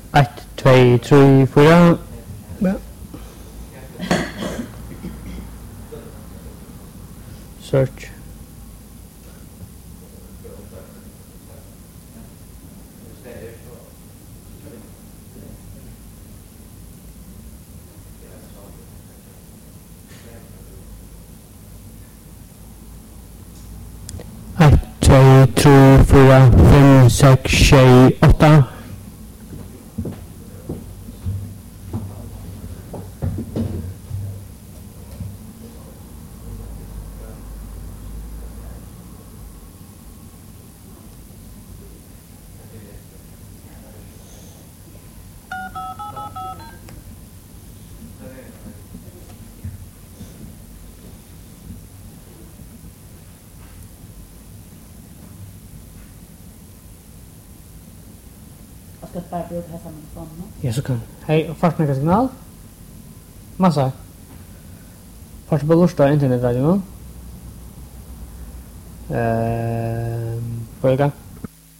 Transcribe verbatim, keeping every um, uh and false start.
ett, två, tre, fyra. Ja. Search. ett, två, tre, fyra, fem, sex, sju, åtta. Ska bara bruka här samman från nu. Ja, så kan. Hej, fast med signal. Massa. Fast på lusta internetradion. Ehm, på